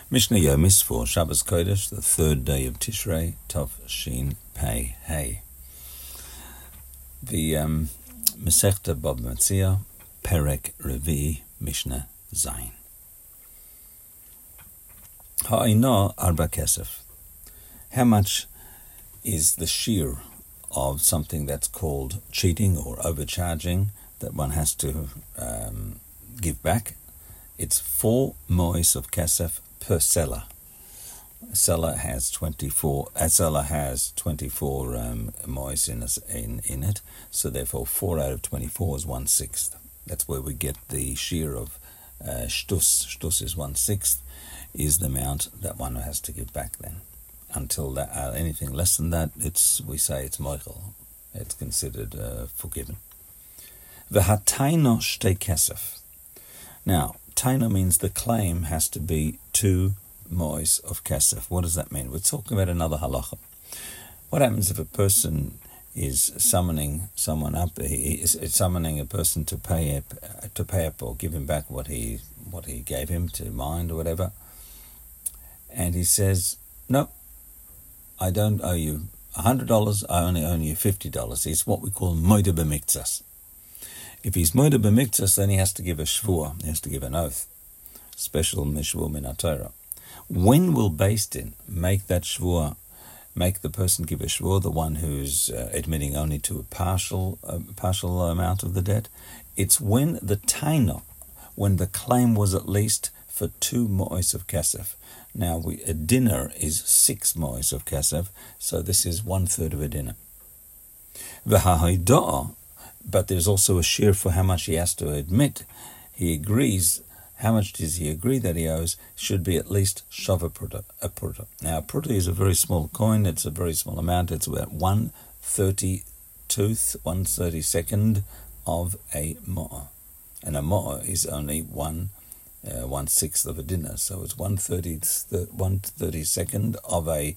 Mishnah Yomis for Shabbos Kodesh, the third day of Tishrei, Tov Shin Pei Hey. The Masechta Bava Metzia, Perek Revi, Mishnah Zayin. Ha'ina arba kesef. How much is the shear of something that's called cheating or overcharging that one has to give back? It's 4 mois of kesef per seller. A seller has 24 mois in it, so therefore 4 out of 24 is 1/6. That's where we get the shear of shtus. Shtus is 1/6, is the amount that one has to give back then. Until that, anything less than that, we say it's moichel. It's considered forgiven. V'hataino shtei kesef. Now, taina means the claim has to be 2 mois of kesef. What does that mean? We're talking about another halacha. What happens if a person is summoning someone up? He is summoning a person to pay up or give him back what he gave him to mind or whatever, and he says, "No, I don't owe you $100. I only owe you $50." It's what we call moida b'miktsas. If he's moida b'miktsas, then he has to give a shvua. He has to give an oath, special mishvua min haTorah. When will Beis Din make that shvua? Make the person give a shvua, the one who's admitting only to a partial amount of the debt? It's when the taina, when the claim was at least for 2 mois of kesef. Now, a dinner is 6 mois of kesef, so this is 1/3 of a dinner. V'ha'hidah, but there's also a shear for how much he has to admit. He agrees. How much does he agree that he owes? Should be at least shava pruta, a pruta. Now, a pruta is a very small coin. It's a very small amount. It's about 1/32nd of a mo'ah. And a mo'ah is only 1/6 of a dinner. So it's 1/32nd of a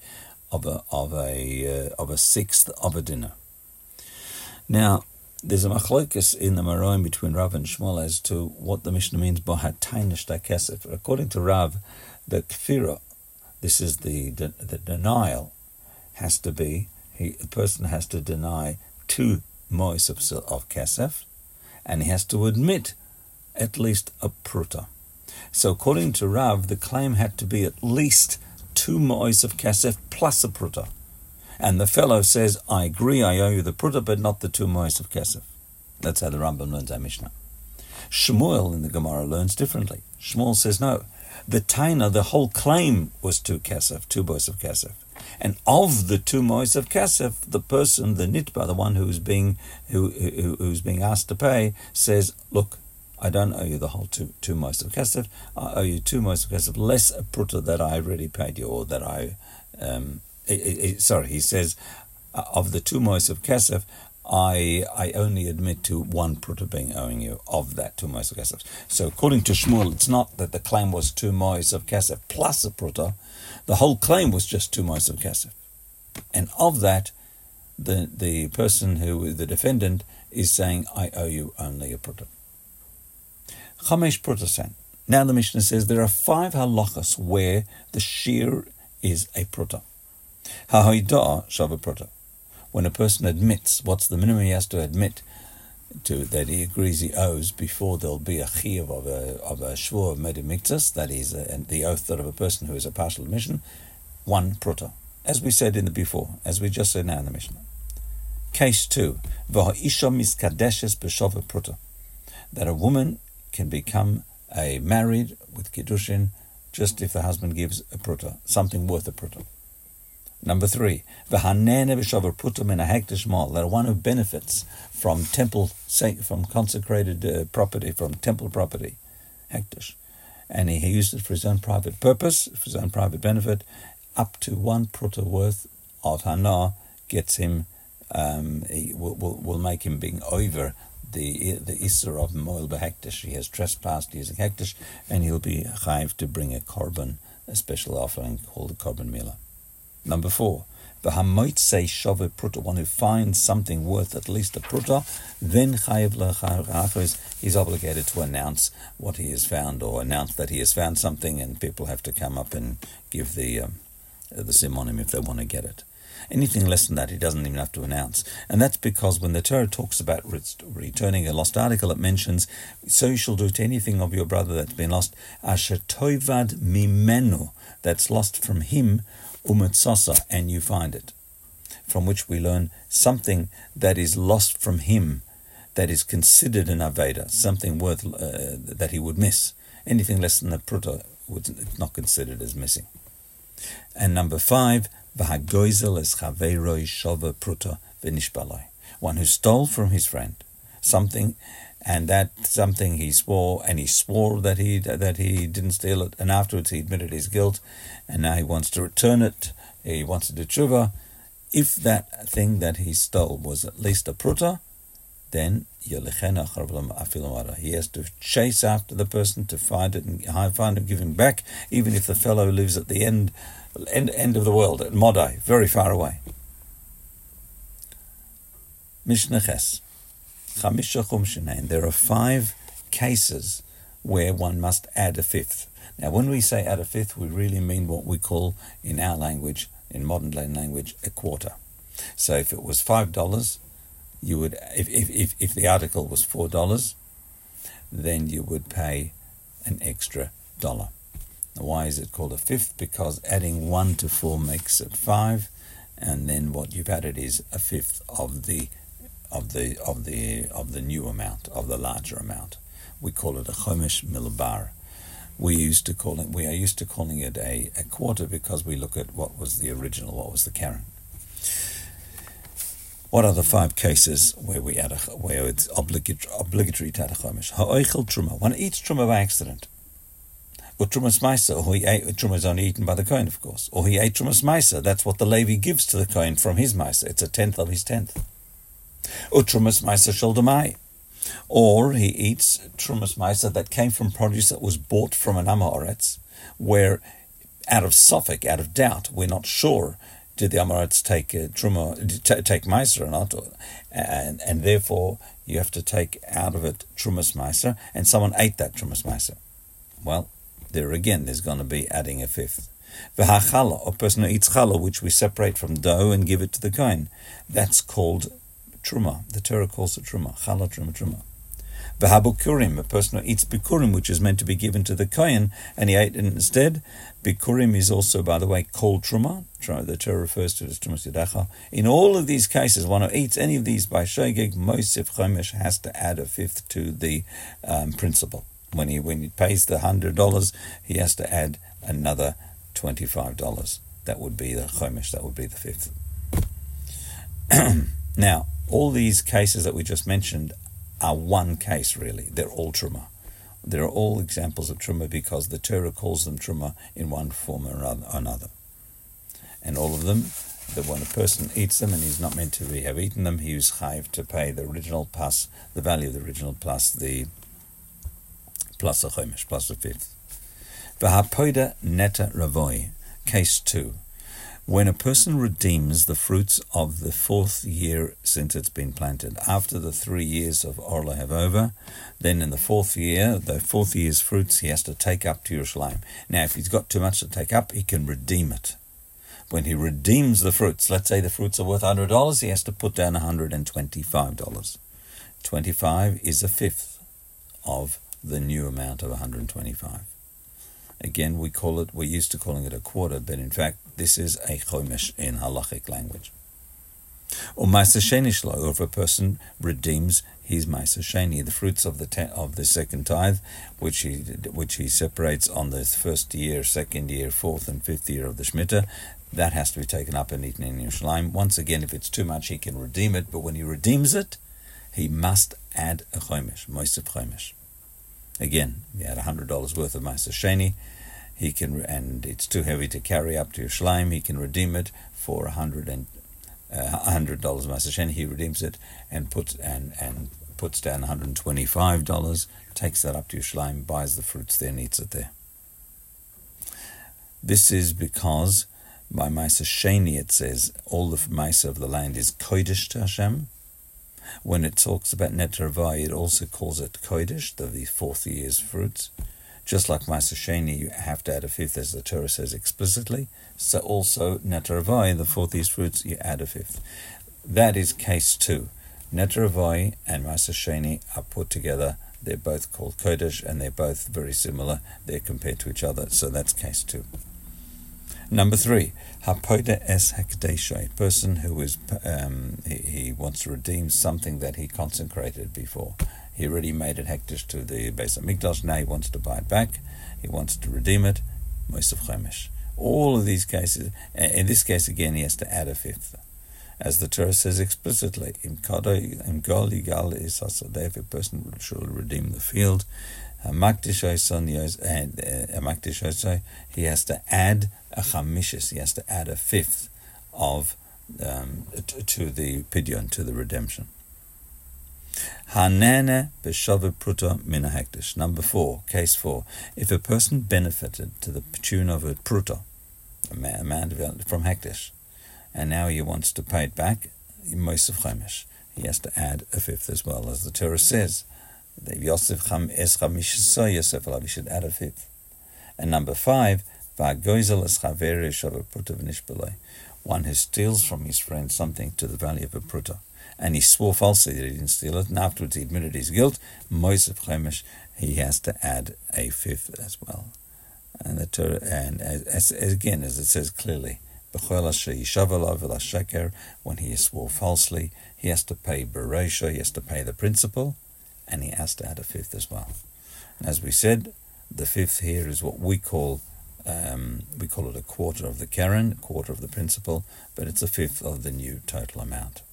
sixth of a dinner. Now, there's a machlokes in the Maroim between Rav and Shmuel as to what the Mishnah means by hataina shtei kesef. According to Rav, the kfira, this is the denial, has to be, the person has to deny 2 mois of kesef, and he has to admit at least a pruta. So according to Rav, the claim had to be at least 2 mois of kesef plus a pruta. And the fellow says, "I agree, I owe you the pruta, but not the 2 mois of kesef." That's how the Rambam learns our Mishnah. Shmuel in the Gemara learns differently. Shmuel says, no, the taina, the whole claim was 2 mois of kesef. And of the 2 mois of kesef, the person, the nitba, the one who's being asked to pay, says, "Look, I don't owe you the whole 2 mois of kesef. I owe you 2 mois of kesef less a pruta that I already paid you, or that he says, of the 2 mois of kesef, I only admit to 1 pruta being owing you of that 2 mois of kesef. So according to Shmuel, it's not that the claim was 2 mois of kesef plus a pruta. The whole claim was just 2 mois of kesef. And of that, the person the defendant, is saying, "I owe you only a pruta." Chamesh pruta. Now the Mishnah says there are 5 halachas where the shear is a pruta. Ha'hidah shava pruta. When a person admits, what's the minimum he has to admit to that he agrees he owes before there'll be a chiyuv of a shvur of medimiktas, that is the oath of a person who is a partial admission, 1 pruta. As we said as we just said now in the Mishnah. Case 2, v'ha'isha miskadeshes b'shava pruta. That a woman can become married with kiddushin just if the husband gives a pruta, something worth a pruta. Number 3, v'hanene b'shava pruta min ha'hekdesh mal, that one who benefits from consecrated property, from temple property, hekdesh, and he used it for his own private purpose, for his own private benefit, up to 1 pruta worth of hana gets him, will make him being over the Isser of Moil B'Hekdesh. He has trespassed using Hekdesh, and he'll be chayiv to bring a korban, a special offering called the korban milah. Number 4, v'hamoitzei shove pruta, one who finds something worth at least a pruta, then chayev lechachos, he's obligated to announce what he has found, or announce that he has found something, and people have to come up and give the simonim if they want to get it. Anything less than that, he doesn't even have to announce. And that's because when the Torah talks about returning a lost article, it mentions, so you shall do to anything of your brother that's been lost, asher toivad mimenu, that's lost from him, umetzosa, and you find it. From which we learn something that is lost from him, that is considered an aveda, something worth that he would miss. Anything less than a pruta it's not considered as missing. And number 5, v'hagoizel es chaveiroi shova pruta v'nishbaloi, one who stole from his friend something, and that something he swore that he didn't steal it, and afterwards he admitted his guilt, and now he wants to return it. He wants to do tshuva. If that thing that he stole was at least a pruta, then he has to chase after the person to find it and find him, give him back, even if the fellow lives at the end of the world, at Modai, very far away. Mishnah Ches. There are 5 cases where one must add a fifth. Now, when we say add a fifth, we really mean what we call, in our language, in modern day language, a quarter. So if it was $5, you would, if the article was $4, then you would pay an extra $1. Now, why is it called a fifth? Because adding 1 to 4 makes it 5, and then what you've added is a fifth of the new amount, of the larger amount. We call it a chomesh milbar. We are used to calling it a quarter because we look at what was the original, what was the keren. What are the 5 cases where it's obligatory to add a chomesh? Ha'oichel truma, one eats truma by accident. Or trumas maisa, or truma is only eaten by the kohen, of course. Or he ate trumas maisa, that's what the Levi gives to the kohen from his maisa. It's a 10th of his 10th. Or trumas maisa shel demai, or he eats trumas maisa that came from produce that was bought from an amoretz, where out of sophic, out of doubt, we're not sure did the amoretz take take maisa or not, and therefore you have to take out of it trumas maisa, and someone ate that trumas maisa. Well, there again, there's going to be adding a fifth. V'hachala, a person who eats challah, which we separate from dough and give it to the kohen, that's called truma. The Torah calls it truma. Challah, truma. V'habukurim, a person who eats bikurim, which is meant to be given to the kohen, and he ate it instead. Bikurim is also, by the way, called truma. The Torah refers to it as trumas yadacha. In all of these cases, one who eats any of these by shogeg, Mosif Chomesh, has to add a fifth to the principal. When he pays the $100, he has to add another $25. That would be the chomesh. That would be the fifth. Now, all these cases that we just mentioned are one case, really. They're all truma. They're all examples of truma because the Torah calls them truma in one form or another. And all of them, that when a person eats them and he's not meant to have eaten them, he is chayiv to pay the original plus the value of the original plus a chomesh, plus a fifth. V'hapoida neta ravoi, case 2. When a person redeems the fruits of the 4th year since it's been planted, after the 3 years of Orla have over, then in the 4th year, the 4th year's fruits he has to take up to Yerushalayim. Now, if he's got too much to take up, he can redeem it. When he redeems the fruits, let's say the fruits are worth $100, he has to put down $125. 25 is a fifth of the new amount of 125. Again, we're used to calling it a quarter, but in fact, this is a chomesh in halachic language. Or ma'aser sheni shelo, or if a person redeems his ma'aser sheni, the fruits of the second tithe, which he separates on the 1st year, 2nd year, 4th and 5th year of the Shemitah, that has to be taken up and eaten in Yerushalayim. Once again, if it's too much, he can redeem it, but when he redeems it, he must add a chomesh, mosif chomesh. Again, he had $100 worth of ma'aser sheni, and it's too heavy to carry up to Yerushalayim. He can redeem it for $100 ma'aser sheni. He redeems it and puts down $125, takes that up to Yerushalayim, buys the fruits there, and eats it there. This is because By Ma'aser Sheni, it says all the Ma'aser of the land is Kodesh to Hashem. When it talks about Neter Avai, it also calls it Kodesh, the fourth year's fruits. Just like Ma'aser Sheni, you have to add a fifth, as the Torah says explicitly. So also Neter Avai, the fourth year's fruits, you add a fifth. That is case 2. Neter Avai and Ma'aser Sheni are put together. They're both called Kodesh, and they're both very similar. They're compared to each other, so that's case 2. Number 3, Hapoda es Hakdesha, a person who is he wants to redeem something that he consecrated before. He already made it Hekdesh to the Beis HaMikdash. Now he wants to buy it back. He wants to redeem it. Mosef Chemesh. All of these cases, in this case again, he has to add a fifth. As the Torah says explicitly, if a person should redeem the field, he has to add a chamishis, he has to add a fifth of to the pidyon, to the redemption. Hanene b'shaveh pruta min ha'hekdesh. Number 4, case 4. If a person benefited to the tune of a pruta, a amount from hekdesh, and now he wants to pay it back, Mosef Chemesh, he has to add a fifth as well, as the Torah says. Yosef es chamishisah Yosef alav, he should add a fifth. And number 5, v'agoizel es chaveri shaveh pruta v'nishbelei, one who steals from his friend something to the value of a pruta, and he swore falsely that he didn't steal it, and afterwards he admitted his guilt, Mosef Chemesh, he has to add a fifth as well. And the Torah, and as again, as it says clearly, when he swore falsely, he has to pay Bereisha, he has to pay the principal, and he has to add a fifth as well. And as we said, the fifth here is what we call it a quarter of the Karen, a quarter of the principal, but it's a fifth of the new total amount.